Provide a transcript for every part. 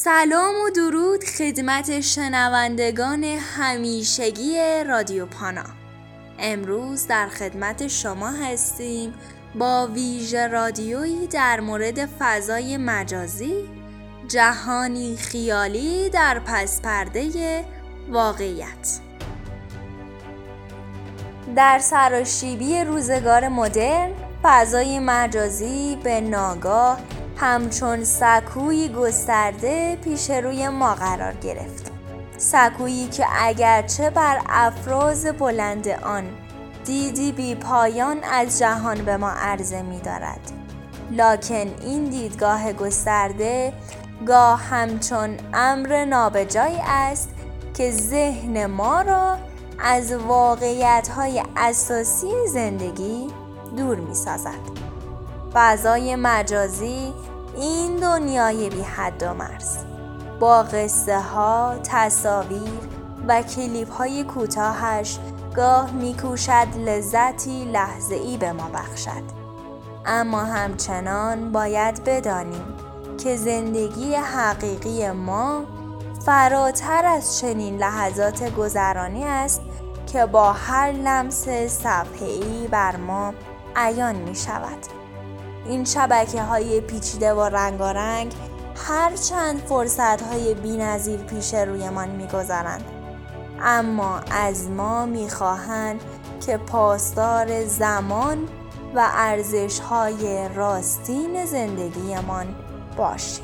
سلام و درود خدمت شنوندگان همیشگی رادیو پانا. امروز در خدمت شما هستیم با ویژه رادیویی در مورد فضای مجازی، جهانی خیالی در پس پرده واقعیت. در سراشیبی روزگار مدرن، فضای مجازی به ناگاه همچون سکویی گسترده پیش روی ما قرار گرفت. سکویی که اگرچه بر افراز بلند آن دیدی بی پایان از جهان به ما عرضه می دارد، لکن این دیدگاه گسترده گاه همچون امر نابجایی است که ذهن ما را از واقعیت‌های اساسی زندگی دور می سازد. فضای مجازی این دنیای بی حد و مرز با قصه ها، تصاویر و کلیپ های کوتاهش گاه میکوشد لذتی لحظه‌ای به ما بخشد، اما همچنان باید بدانیم که زندگی حقیقی ما فراتر از چنین لحظات گذرانی است که با هر لمس صفحه‌ای بر ما عیان می شود. این شبکه‌های پیچیده و رنگارنگ هرچند فرصت‌های بی‌نظیر پیش رویمان می‌گذارند، اما از ما می‌خواهند که پاسدار زمان و ارزش‌های راستین زندگیمان باشیم.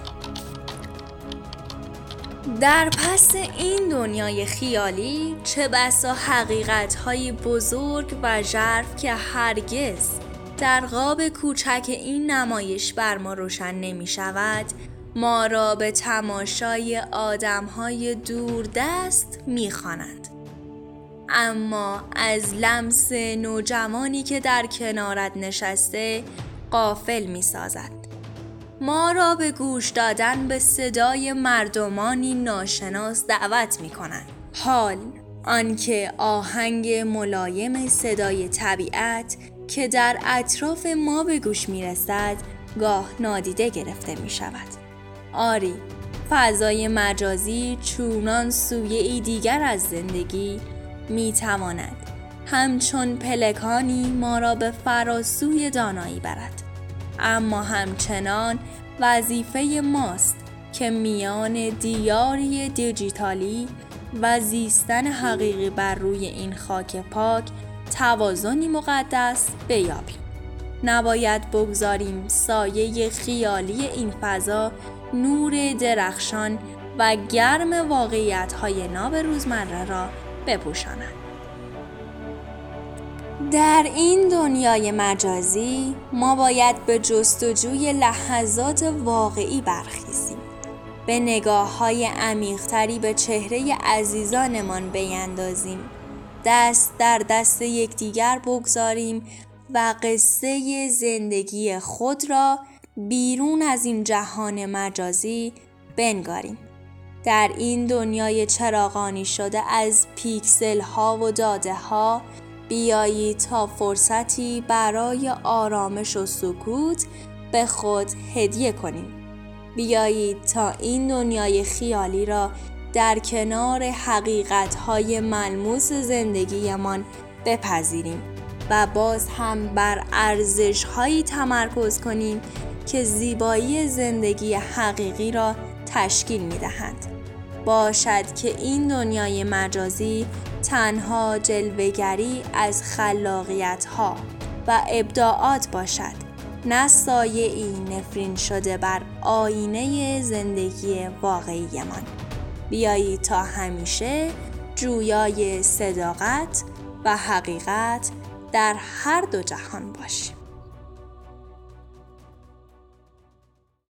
در پس این دنیای خیالی چه بسا حقیقت‌های بزرگ و ژرف که هرگز در قاب کوچک این نمایش بر ما روشن نمی شود، ما را به تماشای آدم‌های دوردست می خوانند. اما از لمس نوجوانی که در کنارت نشسته غافل می سازد. ما را به گوش دادن به صدای مردمانی ناشناس دعوت می کنند. حال آنکه آهنگ ملایم صدای طبیعت که در اطراف ما به گوش می رسد گاه نادیده گرفته می شود. آری، فضای مجازی چونان سویه‌ای دیگر از زندگی می تواند همچون پلکانی ما را به فراسوی دانایی برد، اما همچنان وظیفه ماست که میان دیاری دیجیتالی و زیستن حقیقی بر روی این خاک پاک توازنی مقدس بیابیم. نباید بگذاریم سایه خیالی این فضا نور درخشان و گرم واقعیت‌های ناب روزمره را بپوشاند. در این دنیای مجازی ما باید به جستجوی لحظات واقعی برخیزیم، به نگاه‌های عمیق‌تری به چهره عزیزانمان بیندازیم، دست در دست یکدیگر بگذاریم و قصه زندگی خود را بیرون از این جهان مجازی بنگاریم. در این دنیای چراغانی شده از پیکسل ها و داده ها بیایید تا فرصتی برای آرامش و سکوت به خود هدیه کنیم. بیایید تا این دنیای خیالی را در کنار حقیقت‌های ملموس زندگیمان بپذیریم و باز هم بر ارزش‌هایی تمرکز کنیم که زیبایی زندگی حقیقی را تشکیل می‌دهند. باشد که این دنیای مجازی تنها جلوه‌گری از خلاقیت‌ها و ابداعات باشد، نه سایه‌ای نفرین شده بر آینه زندگی واقعیمان. بیایید تا همیشه جویای صداقت و حقیقت در هر دو جهان باشیم.